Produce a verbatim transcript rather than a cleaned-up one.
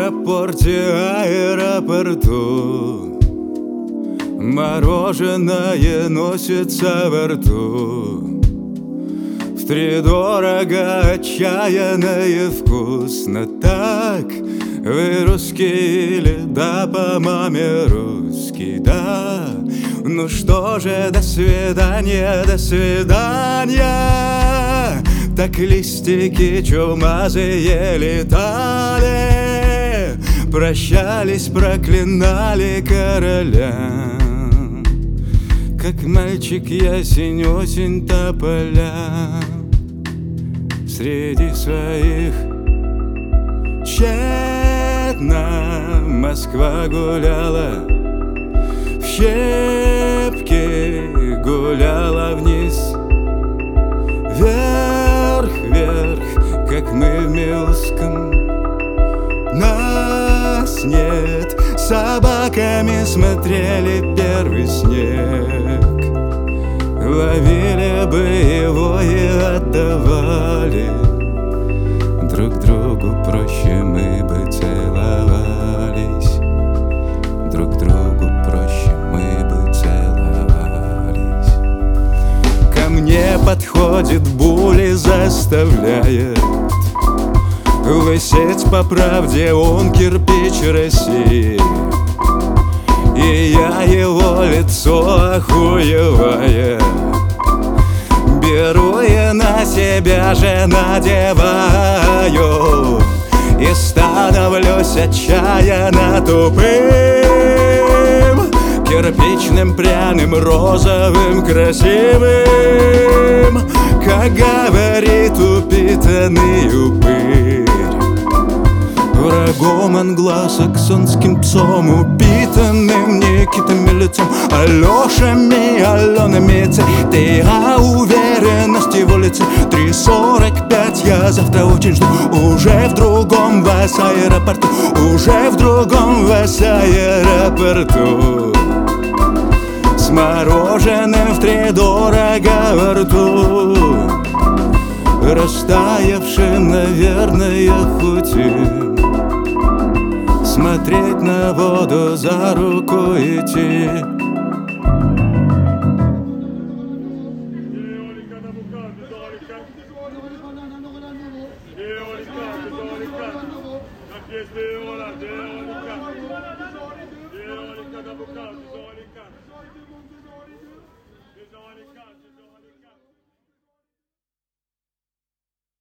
аэропорте, аэропорту мороженое носится во рту. Втридорого, отчаянно и вкусно. Так, вы русский или да, по маме русский, да. Ну что же, до свидания, до свидания. Так листики чумазые летали, прощались, проклинали короля. Как мальчик ясень, осень тополя. Среди своих тщетно Москва гуляла, в щепки гуляла вниз, вверх, вверх, как мы в Милском. Нас нет, собаками смотрели первый снег. Ловили бы его и отдавали друг другу, проще мы бы целовались. Друг другу проще мы бы целовались. Ко мне подходит Буль и заставляет высеть по правде, он кирпич России. И я его лицо охуевая беру и на себя же надеваю, и становлюсь отчаянно тупым, кирпичным, пряным, розовым, красивым, как говорит упитанный упырь. Врагом англосаксонским псом, упитанным Никитами лицом, Алешами, Аленами цветы, а уверенность его лице. Три сорок пять, я завтра очень жду, уже в другом вас аэропорту, уже в другом вас аэропорту, с мороженым втридорого во рту, растаявшим, наверное, хотим смотреть на воду, за руку идти. Deolika, deolika, deolika,